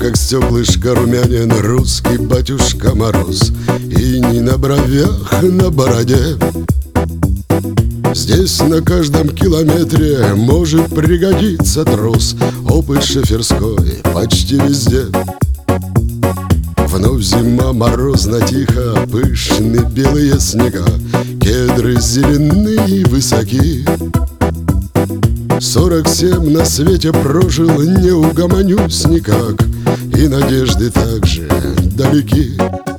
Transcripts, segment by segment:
как стеклышко румянин русский батюшка Мороз, иней на бровях, на бороде. Здесь на каждом километре может пригодиться трос, опыт шоферской почти везде. Вновь зима, морозно, тихо, пышны белые снега, кедры зеленые и высоки. 47 на свете прожил, не угомонюсь никак, и надежды также далеки.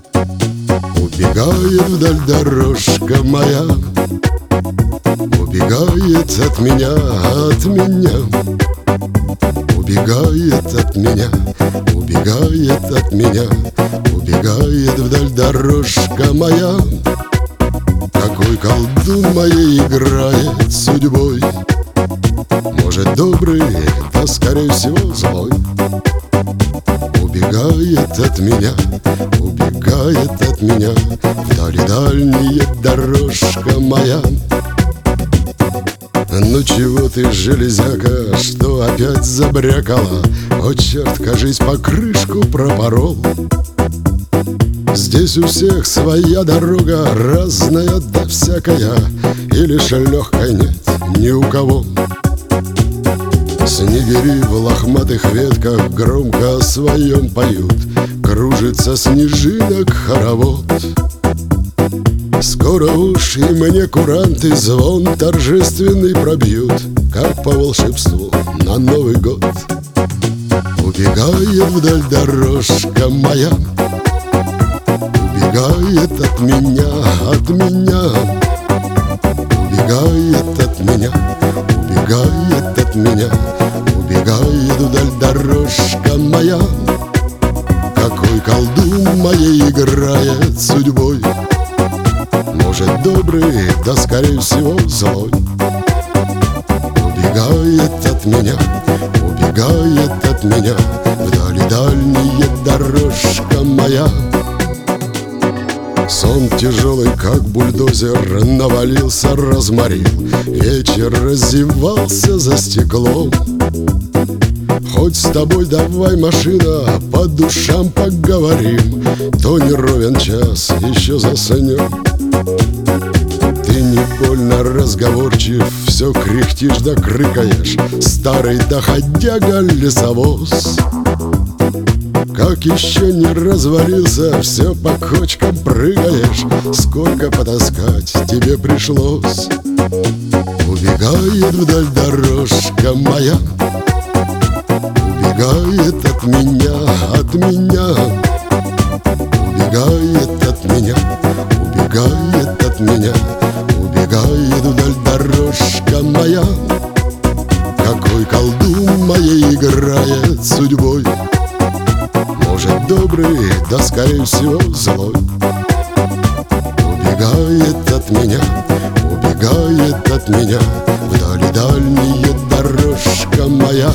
Убегает вдаль дорожка моя, убегает от меня, от меня. Убегает от меня, убегает от меня, убегает вдаль дорожка моя. Какой колдун моей играет судьбой, может добрый, да скорее всего злой. Убегает от меня, убегает от меня, вдали дальняя дорожка моя. Ну чего ты, железяка, что опять забрякала? О, черт, кажись, покрышку пропорол. Здесь у всех своя дорога, разная да всякая, и лишь легкой нет ни у кого. Снегири в лохматых ветках громко о своем поют, кружится снежинок хоровод. Скоро уж и мне куранты звон торжественный пробьют, как по волшебству на Новый год. Убегает вдаль дорожка моя, убегает от меня, от меня. Убегает от меня, убегает от меня, убегает вдаль дорожка моя. Какой колдун моей играет судьбой, может добрый, да скорее всего злой. Убегает от меня, убегает от меня, вдали дальняя дорожка моя. Сон тяжелый, как бульдозер, навалился, разморил, вечер разевался за стеклом. Хоть с тобой давай, машина, по душам поговорим, то не ровен час, еще заснем. Ты не больно разговорчив, все кряхтишь да крыкаешь, старый доходяга лесовоз. Как еще не развалился, все по кочкам прыгаешь, сколько потаскать тебе пришлось. Убегает вдаль дорожка моя, убегает от меня, от меня. Убегает от меня, убегает от меня, убегает вдаль дорожка моя. Какой колдун моей играет судьбой, может добрый, да скорее всего злой. Убегает от меня, убегает от меня, вдали дальняя дорожка моя.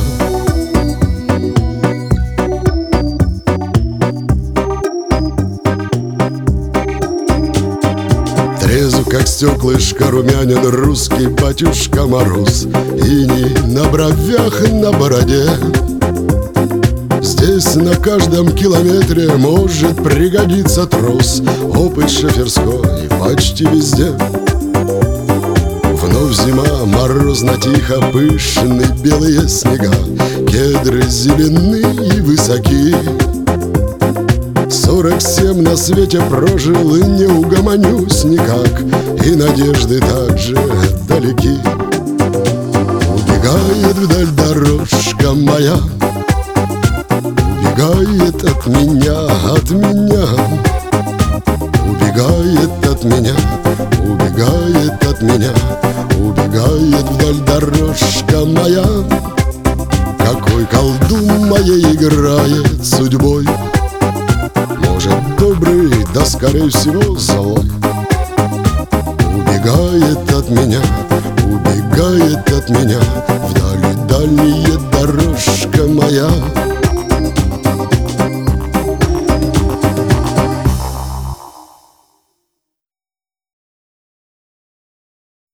Трезв, как стеклышко румянин русский батюшка Мороз, иней на бровях, на бороде. Здесь на каждом километре может пригодиться трос, опыт шоферской почти везде. Вновь зима, морозно, тихо, пышны белые снега, кедры зеленые и высоки. 47 на свете прожил, и не угомонюсь никак, и надежды также далеки. Убегает вдаль дорожка моя, убегает от меня, от меня. Убегает от меня, убегает от меня, убегает вдаль дорожка моя. Какой колдун моей играет судьбой, может добрый, да скорее всего злой. Убегает от меня, убегает от меня, вдали дальняя дорожка моя.